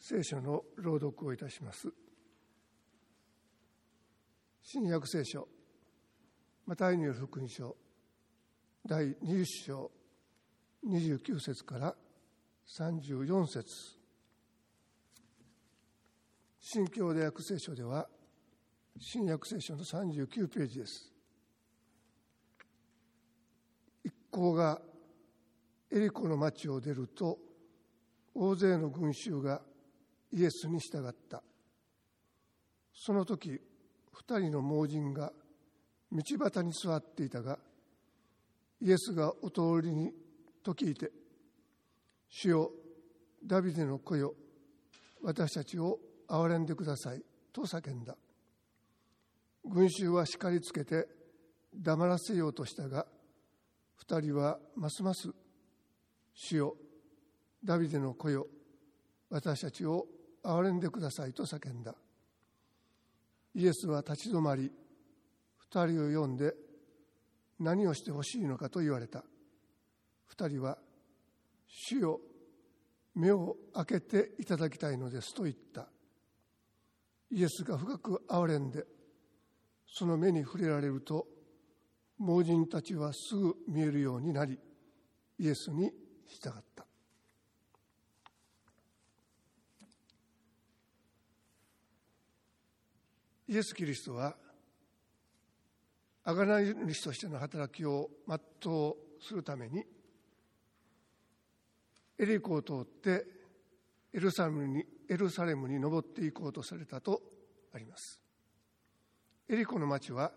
聖書の朗読をいたします。新約聖書マタイによる福音書第20章29節から34節、新共同訳聖書では新約聖書の39ページです。一行がエリコの町を出ると、大勢の群衆がイエスに従った。その時、2人の盲人が道端に座っていたが、イエスがお通りにと聞いて、主よ、ダビデの子よ、私たちを憐れんでくださいと叫んだ。群衆は叱りつけて黙らせようとしたが、2人はますます、主よ、ダビデの子よ、私たちを憐れんでくださいと叫んだ。イエスは立ち止まり、2人を呼んで、何をしてほしいのかと言われた。2人は、主よ、目を開けていただきたいのですと言った。イエスが深く憐れんで、その目に触れられると、盲人たちはすぐ見えるようになり、イエスに従った。イエス・キリストは、贖い主としての働きを全うするために、エリコを通ってエルサレムに登っていこうとされたとあります。エリコの町は、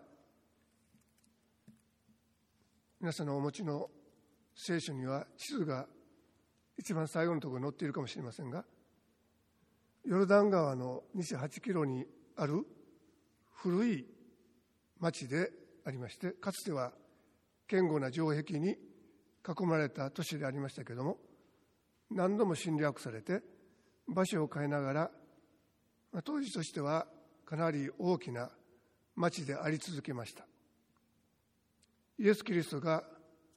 皆さんのお持ちの聖書には地図が一番最後のところに載っているかもしれませんが、ヨルダン川の西8キロにある古い町でありまして、かつては堅固な城壁に囲まれた都市でありましたけれども、何度も侵略されて場所を変えながら、当時としてはかなり大きな町であり続けました。イエス・キリストが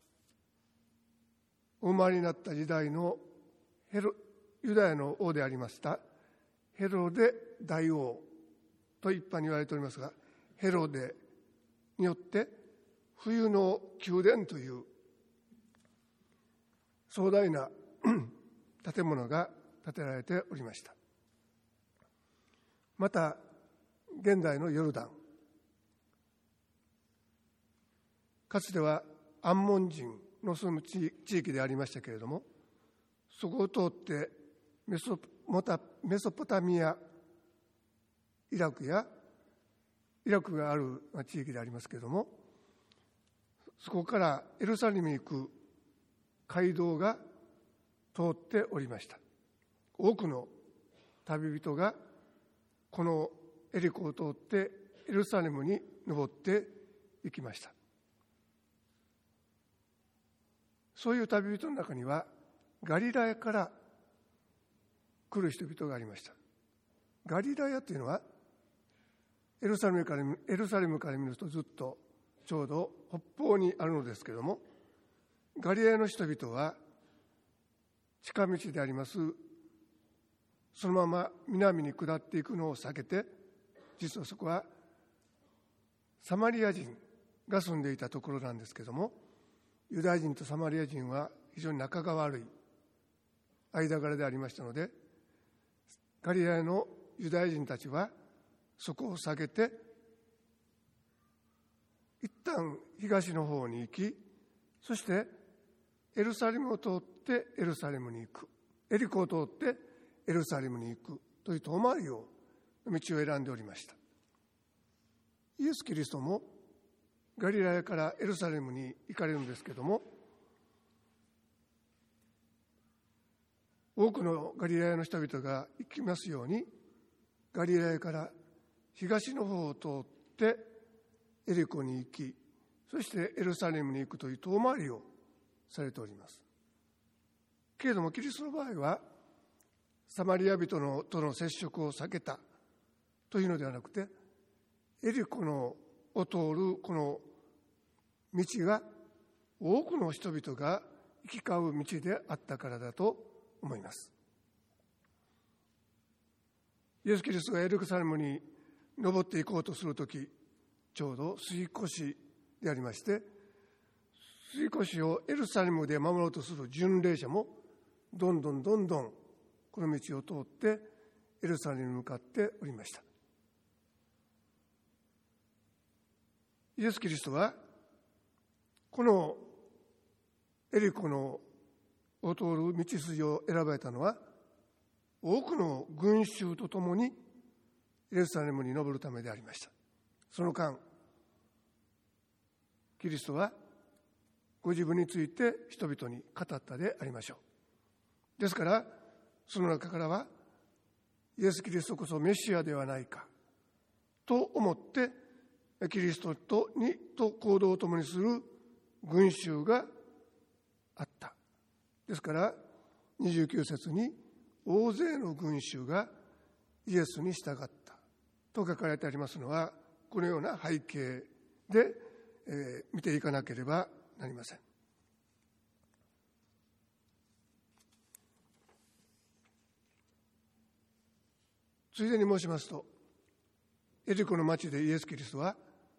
お生まれになった時代のユダヤの王でありましたヘロデ大王と一般に言われておりますが、ヘロデによって冬の宮殿という壮大な建物が建てられておりました。また現代のヨルダン、かつてはアンモン人の住む地域でありましたけれども、そこを通ってメソポタミア、イラクがある地域でありますけれども、そこからエルサレムに行く街道が通っておりました。多くの旅人がこのエリコを通ってエルサレムに登っていきました。そういう旅人の中にはガリラヤから来る人々がありました。ガリラヤというのはエルサレムから見るとずっとちょうど北方にあるのですけれども、ガリラヤの人々は近道でありますそのまま南に下っていくのを避けて、実はそこはサマリア人が住んでいたところなんですけれども、ユダヤ人とサマリア人は非常に仲が悪い間柄でありましたので、ガリラヤのユダヤ人たちはそこを避けて一旦東の方に行き、そしてエルサレムを通ってエルサレムに行く、エリコを通ってエルサレムに行くという遠回りを道を選んでおりました。イエス・キリストもガリラヤからエルサレムに行かれるんですけれども、多くのガリラヤの人々が行きますように、ガリラヤから東の方を通ってエリコに行き、そしてエルサレムに行くという遠回りをされております。けれどもキリストの場合はサマリア人との接触を避けたというのではなくて、エリコを通るこの道が多くの人々が行き交う道であったからだと思います。 イエス・キリストがエルサレムに登っていこうとするとき、ちょうど杉越でありまして、杉越をエルサレムで守ろうとする巡礼者もどんどんこの道を通ってエルサレムに向かっておりました。イエス・キリストはこのエリコのを通る道筋を選ばれたのは、多くの群衆とともにエルサレムに登るためでありました。その間、キリストはご自分について人々に語ったでありましょう。ですから、その中からはイエス・キリストこそメシアではないかと思ってキリストと行動を共にする群衆があった。ですから29節に大勢の群衆がイエスに従ったと書かれてありますのは、このような背景で、見ていかなければなりません。ついでに申しますと、エリコの町でイエス・キリストは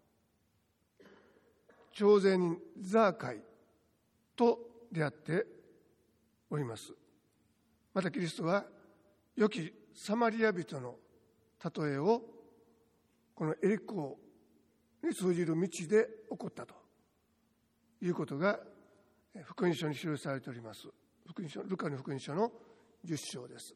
徴税人ザーカイと出会っております。またキリストは良きサマリア人の例えをこのエリコに通じる道で起こったということが福音書に記されております。ルカの福音書の10章です。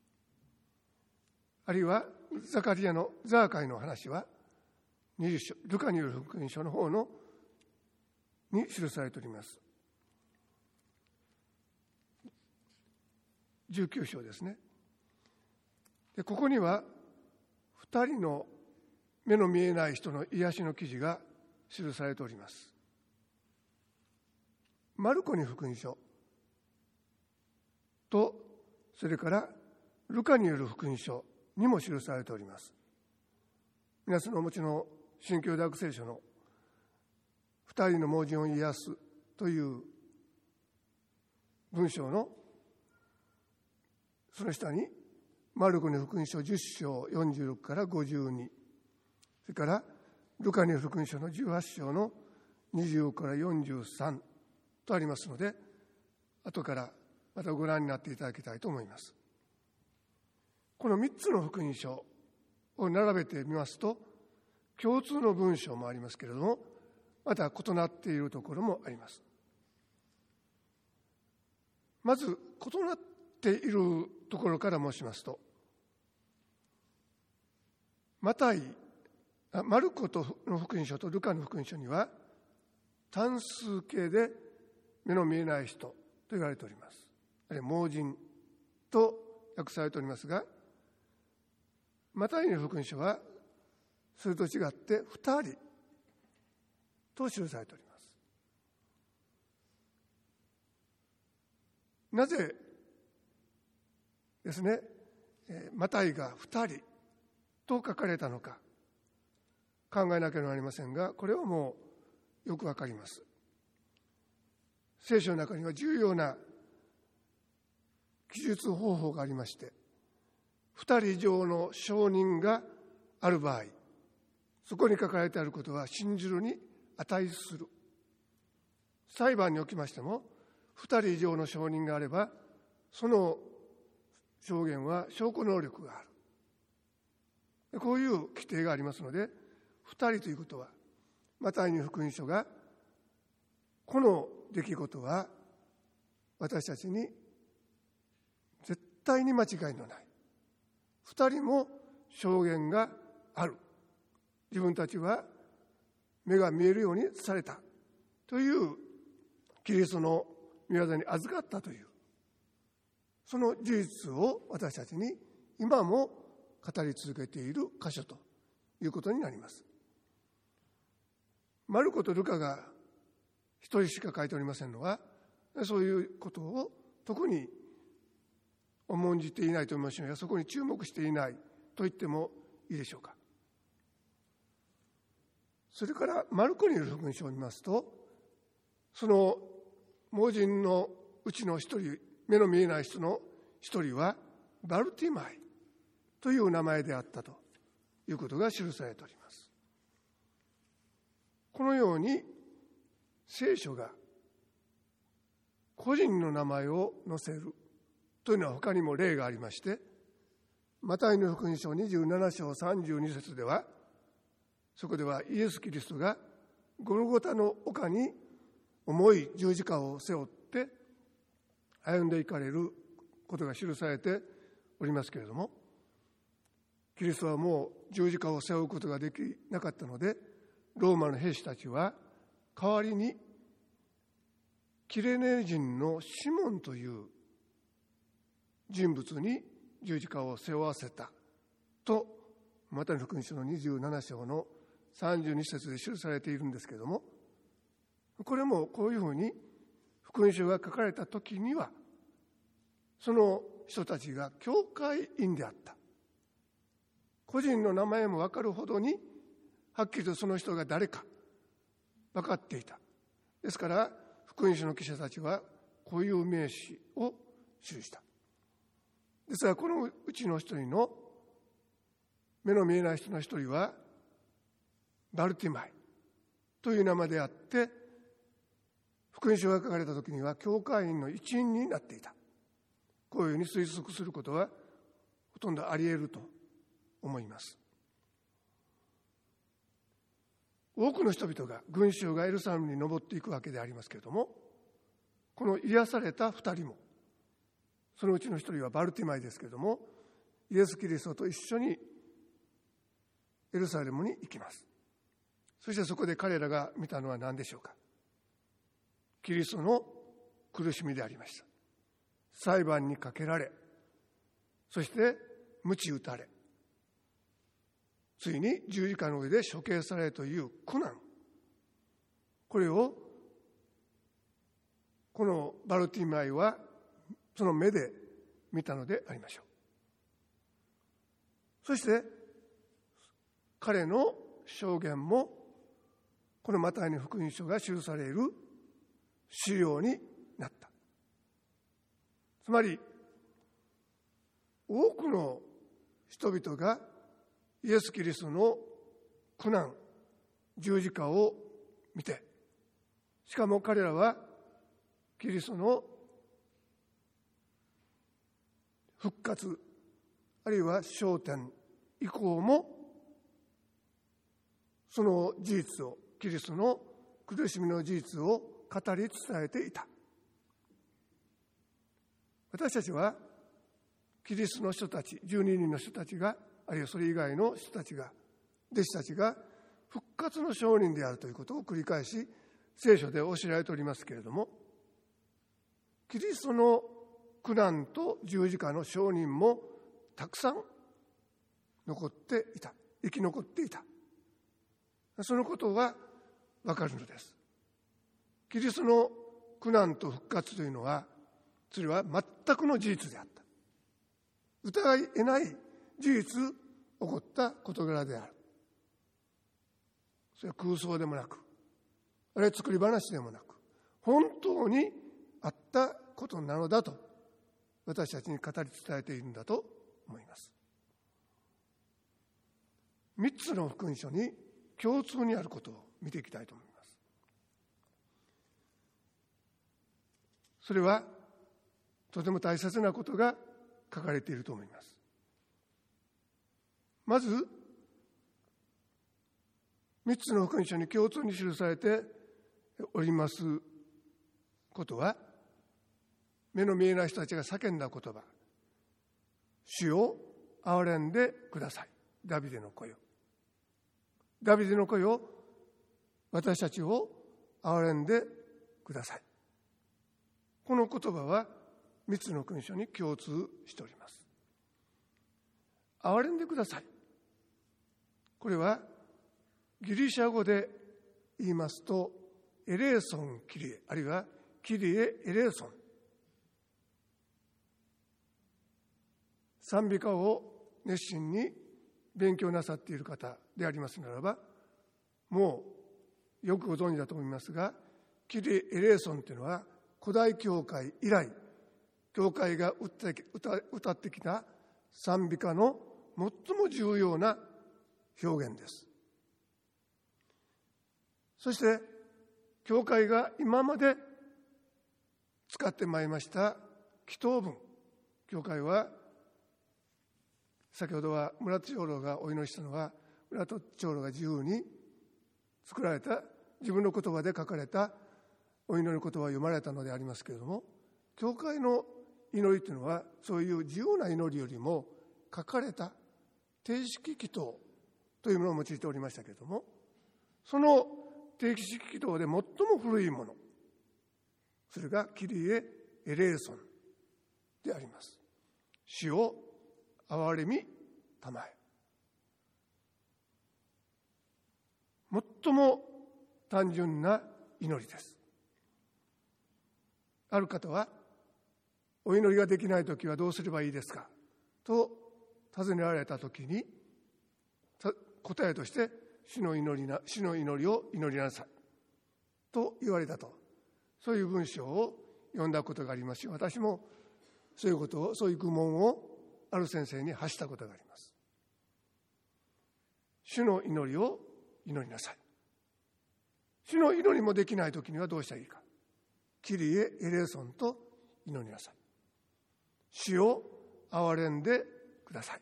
あるいはザカリアのザーカイの話は20章、ルカによる福音書の方のに記されております。19章ですね。で、ここには2人の目の見えない人の癒しの記事が記されております。マルコに福音書と、それからルカによる福音書にも記されております。皆さんのお持ちの新教大学聖書の2人の盲人を癒すという文章のその下にマルコの福音書10章46から52、それからルカの福音書の18章の20から43とありますので、後からまたご覧になっていただきたいと思います。この3つの福音書を並べてみますと、共通の文章もありますけれども、また異なっているところもあります。まず異なっているところから申しますと、マルコの福音書とルカの福音書には単数形で目の見えない人と言われております。あるいは盲人と訳されておりますが、マタイの福音書はそれと違って2人と記されております。なぜですね、マタイが2人と書かれたのか考えなければなりませんが、これはもうよくわかります。聖書の中には重要な記述方法がありまして、2人以上の証人がある場合、そこに書かれてあることは信じるに値する。裁判におきましても2人以上の証人があれば、その証言は証拠能力がある。こういう規定がありますので、2人ということは、マタイの福音書がこの出来事は私たちに絶対に間違いのない、2人も証言がある、自分たちは目が見えるようにされたというキリストの御業に預かったという、その事実を私たちに今も語り続けている箇所ということになります。マルコとルカが一人しか書いておりませんのは、そういうことを特に重んじていないと思いますが、そこに注目していないと言ってもいいでしょうか。それからマルコによる福音書を見ますと、その盲人のうちの一人、目の見えない人の一人はバルティマイという名前であったということが記されております。このように聖書が個人の名前を載せるというのは他にも例がありまして、マタイの福音書27章32節では、そこではイエス・キリストがゴルゴタの丘に重い十字架を背負って歩んでいかれることが記されておりますけれども、キリストはもう十字架を背負うことができなかったので、ローマの兵士たちは代わりにキレネ人のシモンという人物に十字架を背負わせたと、マタイの福音書の27章の32節で記されているんですけれども、これもこういうふうに福音書が書かれた時には、その人たちが教会員であった、個人の名前も分かるほどにはっきりとその人が誰か分かっていた。ですから福音書の記者たちはこういう名詞を記した。ですがこのうちの一人の目の見えない人の一人はバルティマイという名前であって、福音書が書かれた時には教会員の一員になっていた。こういうふうに推測することはほとんどあり得ると思います。多くの人々が群衆がエルサレムに登っていくわけでありますけれども、この癒された二人も、そのうちの一人はバルティマイですけれども、イエス・キリストと一緒にエルサレムに行きます。そしてそこで彼らが見たのは何でしょうか。キリストの苦しみでありました。裁判にかけられ、そして鞭打たれ、ついに十字架の上で処刑されるという苦難、これをこのバルティマイはその目で見たのでありましょう。そして彼の証言もこのマタイの福音書が記される資料になった。つまり多くの人々がイエス・キリストの苦難、十字架を見て、しかも彼らはキリストの復活、あるいは昇天以降もその事実を、キリストの苦しみの事実を語り伝えていた。私たちはキリストの人たち、12人の人たちが、あるいはそれ以外の人たちが、弟子たちが復活の証人であるということを繰り返し聖書で教えられておりますけれども、キリストの苦難と十字架の証人もたくさん残っていた、生き残っていた。そのことがわかるのです。キリストの苦難と復活というのは、それは全くの事実であった。疑い得ない事実起こった事柄である。それは空想でもなく、あるいは作り話でもなく、本当にあったことなのだと私たちに語り伝えているんだと思います。3つの福音書に共通にあることを見ていきたいと思います。それはとても大切なことが書かれていると思います。まず3つの福音書に共通に記されておりますことは、目の見えない人たちが叫んだ言葉、主を憐れんでください。ダビデの声を、ダビデの声を、私たちを憐れんでください。この言葉は3つの福音書に共通しております。憐れんでください、これはギリシャ語で言いますとエレーソンキリエ、あるいはキリエエレーソン、賛美歌を熱心に勉強なさっている方でありますならば、もうよくご存知だと思いますが、キリエレーソンというのは古代教会以来教会が歌ってきた賛美歌の最も重要な表現です。そして教会が今まで使ってまいりました祈祷文、教会は先ほどは村戸長老がお祈りしたのは、村戸長老が自由に作られた自分の言葉で書かれたお祈りの言葉を読まれたのでありますけれども、教会の祈りというのはそういう自由な祈りよりも書かれた定式祈祷というものを用いておりましたけれども、その定式祈祷で最も古いもの、それがキリエ・エレーソンであります。主を憐れみたまえ。最も単純な祈りです。ある方は、お祈りができないときはどうすればいいですかと尋ねられたときに、答えとして主の祈りを祈りなさいと言われたと、そういう文章を読んだことがありますし、私もそういう愚問をある先生に発したことがあります。主の祈りを祈りなさい。主の祈りもできないときにはどうしたらいいか。キリエ・エレーソンと祈りなさい。主を憐れんでください。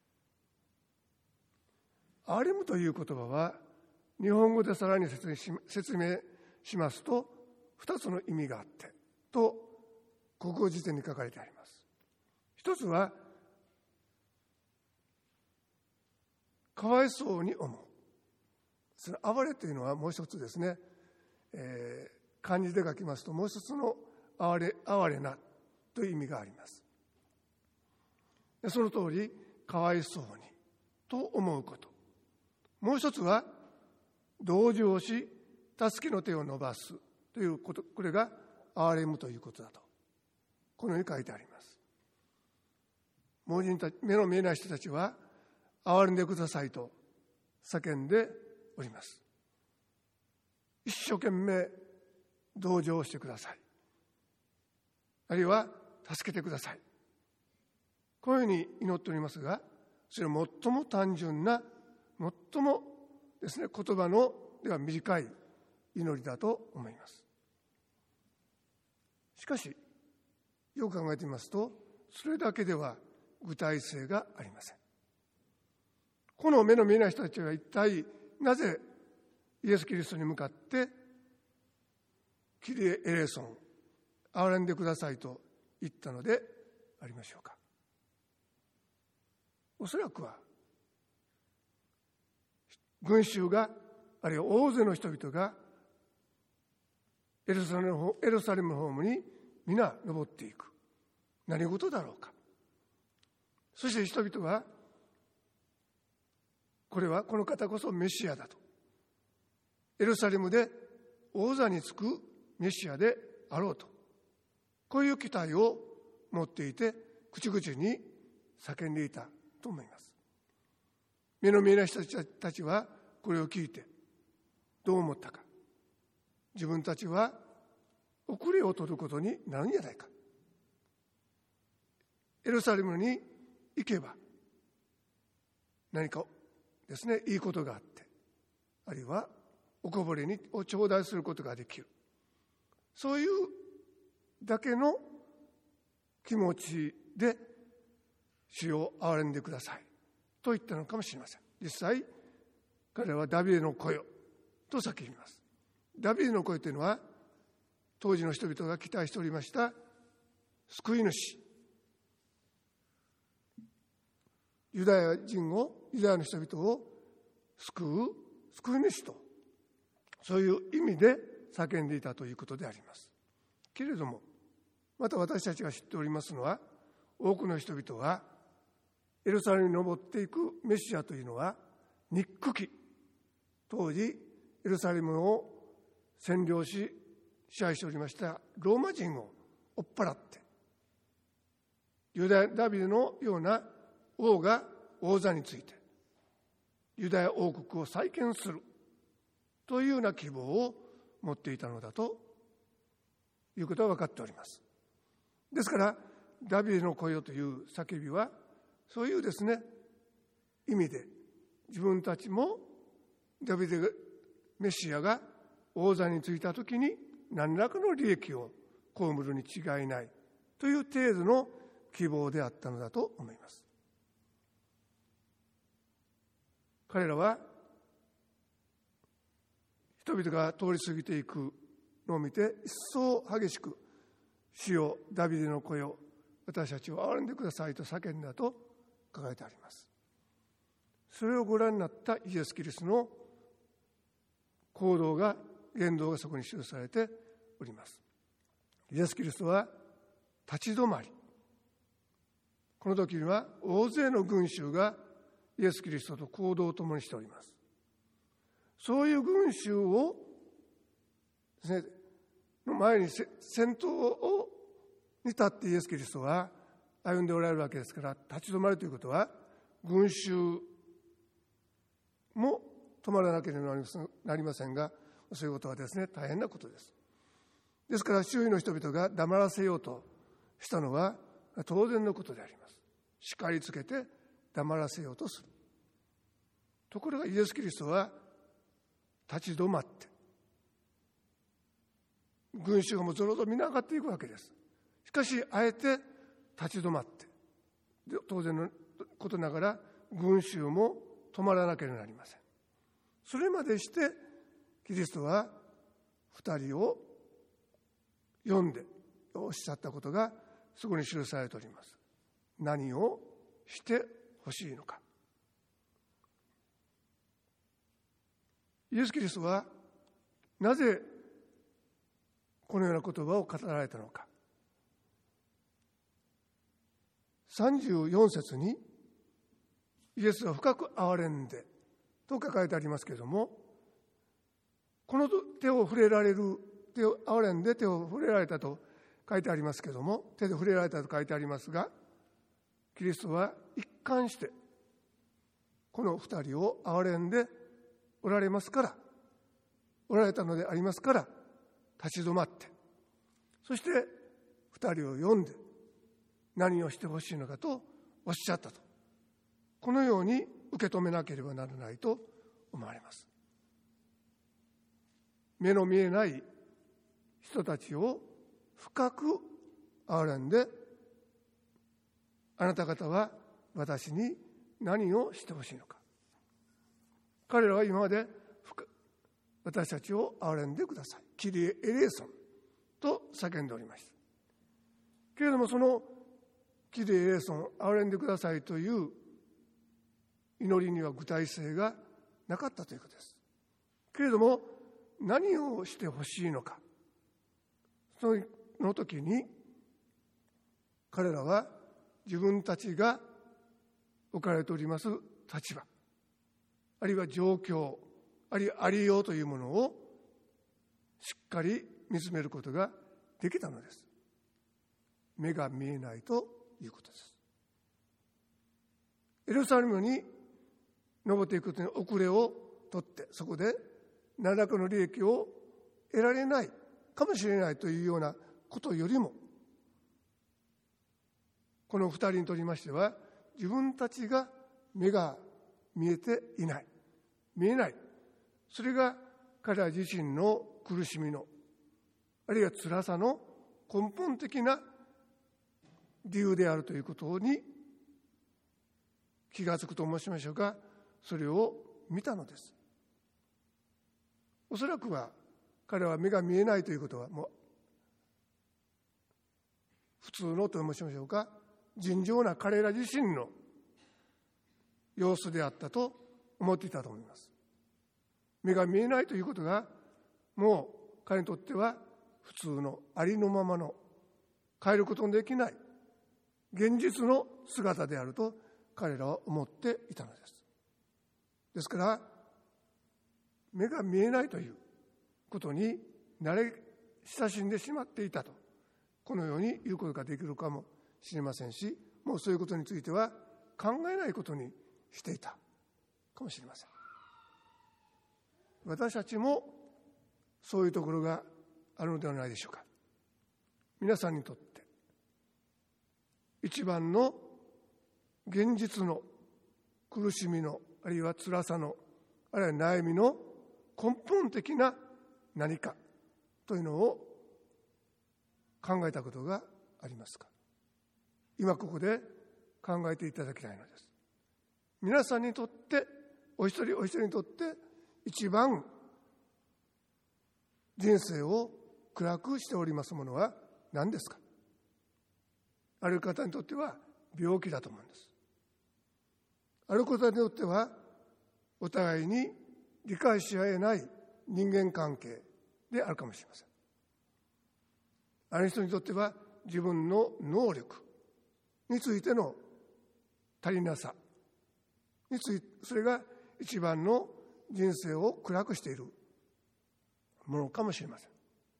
憐れむという言葉は日本語でさらに説明しますと2つの意味があってと国語辞典に書かれてあります。一つはかわいそうに思う。その憐れというのはもう一つですね、漢字で書きますともう一つの哀れなという意味があります。その通りかわいそうにと思うこと、もう一つは同情し助けの手を伸ばすということ、これが憐れむということだとこのように書いてあります。盲人たち、目の見えない人たちは憐れんでくださいと叫んでおります。一生懸命同情してください、あるいは助けてください、こういうふうに祈っておりますが、それは最も単純な、最もですね、言葉のでは短い祈りだと思います。しかしよく考えてみますと、それだけでは具体性がありません。この目の見えない人たちは一体なぜイエス・キリストに向かってキリエ・エレーソン、憐れんでくださいと言ったのでありましょうか。おそらくは群衆が、あるいは大勢の人々がエルサレムホームに皆登っていく、何事だろうか。そして人々はこの方こそメシアだと、エルサレムで王座につくメシアであろうと、こういう期待を持っていて口々に叫んでいたと思います。目の見えない人たちはこれを聞いてどう思ったか。自分たちは遅れを取ることになるんじゃないか。エルサレムに行けば何かですね、いいことがあって、あるいはおこぼれを頂戴することができる、そういうだけの気持ちで主を憐れんでくださいと言ったのかもしれません。実際彼はダビデの子よと叫びます。ダビデの声というのは当時の人々が期待しておりました救い主、ユダヤの人々を救い主と、そういう意味で叫んでいたということであります。けれどもまた私たちが知っておりますのは、多くの人々はエルサレムに登っていくメシアというのは憎き、当時エルサレムを占領し支配しておりましたローマ人を追っ払って、ダビデのような王が王座についてユダヤ王国を再建するというような希望を持っていたのだということは分かっております。ですからダビデの声よという叫びは、そういうですね、 意味で、自分たちもダビデメシアが王座についたときに何らかの利益を被るに違いないという程度の希望であったのだと思います。彼らは人々が通り過ぎていくのを見て、一層激しく、主よダビデの子よ、私たちを憐れんでくださいと叫んだと書かれてあります。それをご覧になったイエス・キリストの行動が、言動がそこに記されております。イエス・キリストは立ち止まり、この時には大勢の群衆がイエス・キリストと行動を共にしております。そういう群衆をですね、の前に先頭に立ってイエス・キリストは歩んでおられるわけですから、立ち止まるということは群衆も止まらなければなりませんが、そういうことはですね、大変なことです。ですから周囲の人々が黙らせようとしたのは当然のことであります。叱りつけて黙らせようとする。ところがイエス・キリストは立ち止まって、群衆がもうぞろぞろ見ながっていくわけです。しかしあえて立ち止まって、当然のことながら群衆も止まらなければなりません。それまでしてキリストは二人を呼んでおっしゃったことがそこに記されております。何をしてほしいのか。イエス・キリストはなぜこのような言葉を語られたのか。34節にイエスは深く憐れんでと書かれてありますけれども、この手を触れられる、手を憐れんで手を触れられたと書いてありますけれども、手で触れられたと書いてありますが、キリストは一貫してこの二人を憐れんでおられますから、おられたのでありますから、立ち止まって、そして二人を呼んで何をしてほしいのかとおっしゃったと、このように受け止めなければならないと思われます。目の見えない人たちを深く憐れんで、あなた方は私に何をしてほしいのか。彼らは今まで私たちを憐れんでください、キリエレーソンと叫んでおりました。けれどもそのキリエレーソン、憐れんでくださいという祈りには具体性がなかったということです。けれども何をしてほしいのか、その時に彼らは自分たちが置かれております立場、あるいは状況、あるいはありようというものをしっかり見つめることができたのです。目が見えないということです。エルサレムに登っていくことに遅れを取って、そこで何らかの利益を得られないかもしれないというようなことよりも、この二人にとりましては、自分たちが目が見えていない、見えない、それが彼ら自身の苦しみの、あるいは辛さの根本的な理由であるということに気がつくと申しましょうか。それを見たのです。おそらくは彼は目が見えないということはもう普通のと申しましょうか、尋常な彼ら自身の様子であったと思っていたと思います。目が見えないということがもう彼にとっては普通のありのままの変えることのできない現実の姿であると彼らは思っていたのです。ですから目が見えないということに慣れ親しんでしまっていたと、このように言うことができるかもしれませんし、もうそういうことについては考えないことにしていたかもしれません。私たちもそういうところがあるのではないでしょうか。皆さんにとって一番の現実の苦しみの、あるいは辛さの、あるいは悩みの根本的な何かというのを考えたことがありますか？今ここで考えていただきたいのです。皆さんにとって、お一人お一人にとって一番人生を暗くしておりますものは何ですか？ある方にとっては病気だと思うんです。ある方にとってはお互いに理解し合えない人間関係であるかもしれません。ある人にとっては自分の能力についての足りなさについて、それが一番の人生を暗くしているものかもしれません。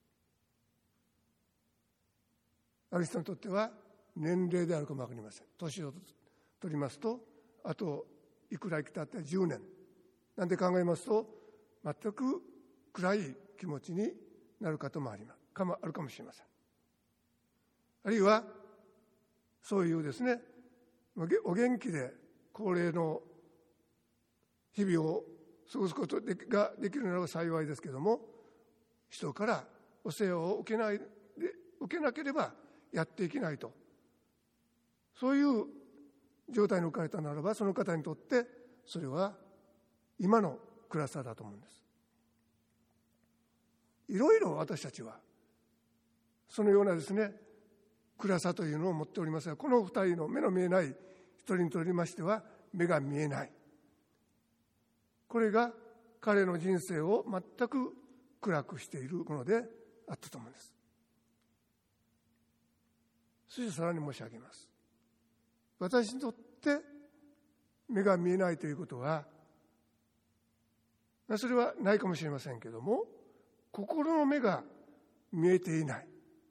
ある人にとっては年齢であるかもわかりません。年を取りますと、あといくら生きたって10年なんて考えますと、全く暗い気持ちになることもあるかもしれません。あるいはそういうですね、お元気で高齢の日々を過ごすことができるならば幸いですけれども、人からお世話を受けなければやっていけないと、そういう状態に置かれたならば、その方にとってそれは今の暗さだと思うんです。いろいろ私たちはそのようなですね、暗さというのを持っておりますが、この二人の目の見えない一人にとりましては目が見えない、これが彼の人生を全く暗くしているものであったと思うんです。そしてさらに申し上げます。私にとって目が見えないということは、それはないかもしれませんけれども、心の目が見えていない、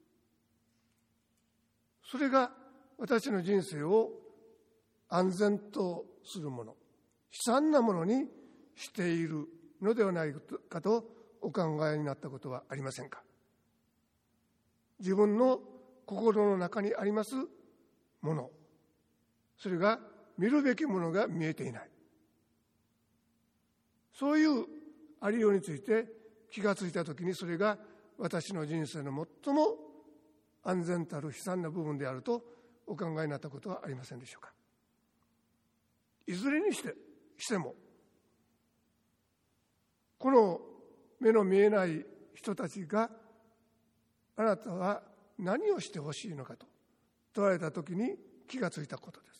それが私の人生を安全とするもの、悲惨なものにしているのではないかとお考えになったことはありませんか？自分の心の中にありますもの、それが見るべきものが見えていない、そういうありようについて気がついたときに、それが私の人生の最も安全たる悲惨な部分であるとお考えになったことはありませんでしょうか？いずれにしても、この目の見えない人たちがあなたは何をしてほしいのかと問われたときに気がついたことです。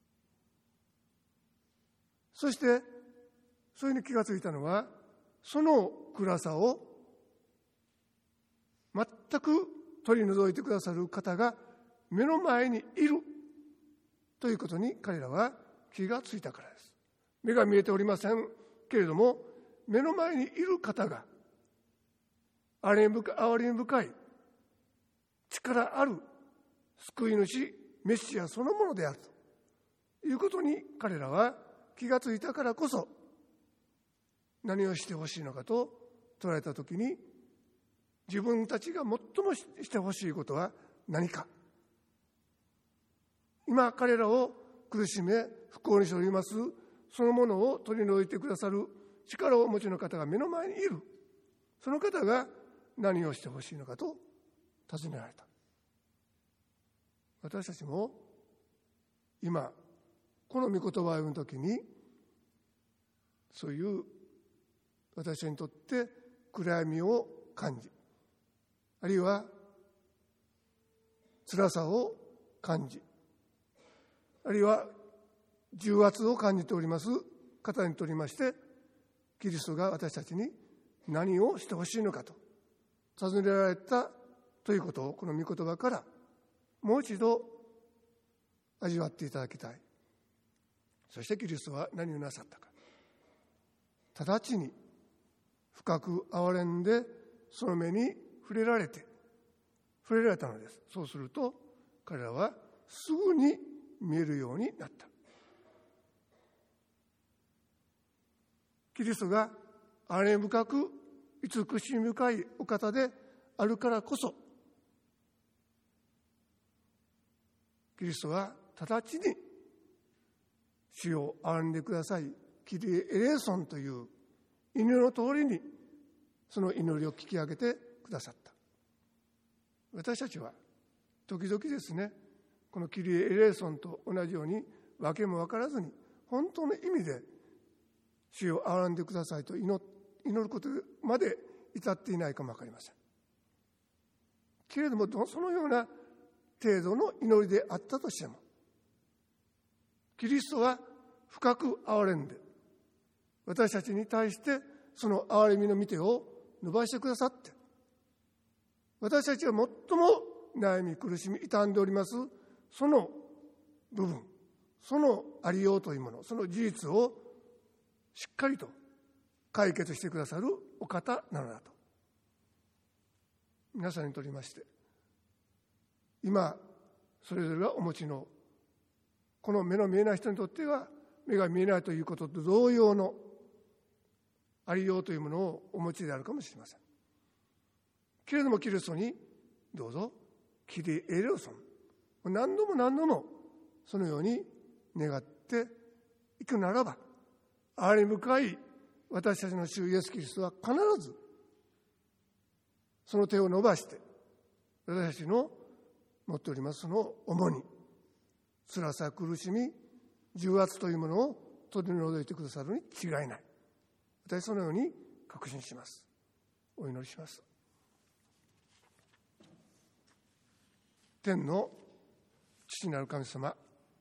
そしてそういうふうに気がついたのは、その暗さを全く取り除いてくださる方が目の前にいるということに彼らは気がついたからです。目が見えておりませんけれども、目の前にいる方が憐れみ深い力ある救い主メシアそのものであるということに彼らは気がついたからこそ、何をしてほしいのかと問われたときに、自分たちが最もしてほしいことは何か、今彼らを苦しめ不幸にしておりますそのものを取り除いてくださる力をお持ちの方が目の前にいる、その方が何をしてほしいのかと尋ねられた。私たちも今この御言葉を読むときに、そういう私にとって暗闇を感じ、あるいは辛さを感じ、あるいは重圧を感じております方にとりまして、キリストが私たちに何をしてほしいのかと尋ねられたということを、この御言葉からもう一度味わっていただきたい。そしてキリストは何をなさったか、直ちに深く憐れんでその目に触れられたのです。そうすると彼らはすぐに見えるようになった。キリストが憐れみ深く慈しみ深いお方であるからこそ、キリストは直ちに主よ憐れんでください、キリエレーソンという祈りの通りにその祈りを聞き上げてくださった。私たちは時々ですね、このキリエレーソンと同じように訳も分からずに本当の意味で主よ憐れんでくださいと祈ることまで至っていないかも分かりませんけれども、そのような程度の祈りであったとしても、キリストは深く憐れんで私たちに対してその憐れみの御手を伸ばしてくださって、私たちが最も悩み苦しみ痛んでおりますその部分、そのありようというもの、その事実をしっかりと解決してくださるお方なのだと、皆さんにとりまして今それぞれがお持ちのこの目の見えない人にとっては目が見えないということと同様のありようというものをお持ちであるかもしれませんけれども、キリストにどうぞキリエレオソン、何度も何度もそのように願っていくならば、憐れみ深い私たちの主イエスキリストは必ずその手を伸ばして私たちの持っておりますその重荷、辛さ、苦しみ、重圧というものを取り除いてくださるに違いない。私そのように確信します。お祈りします。天の父なる神様、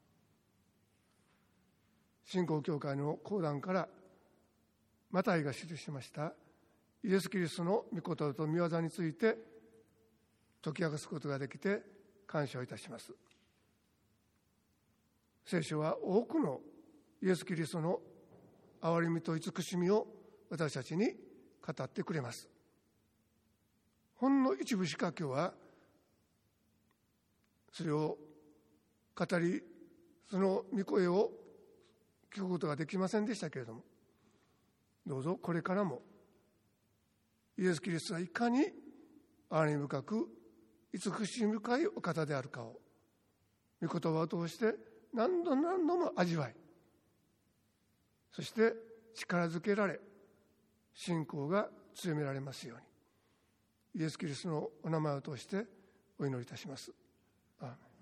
信仰教会の講談からマタイが記しましたイエス・キリストの御言葉と御業について解き明かすことができて感謝をいたします。聖書は多くのイエス・キリストの憐れみと慈しみを私たちに語ってくれます。ほんの一部しか今日はそれを語り、その御声を聞くことができませんでしたけれども、どうぞこれからもイエス・キリストはいかに憐れみ深く慈しみ深いお方であるかを御言葉を通して何度何度も味わい、そして力づけられ信仰が強められますように、イエス・キリストのお名前を通してお祈りいたします。アーメン。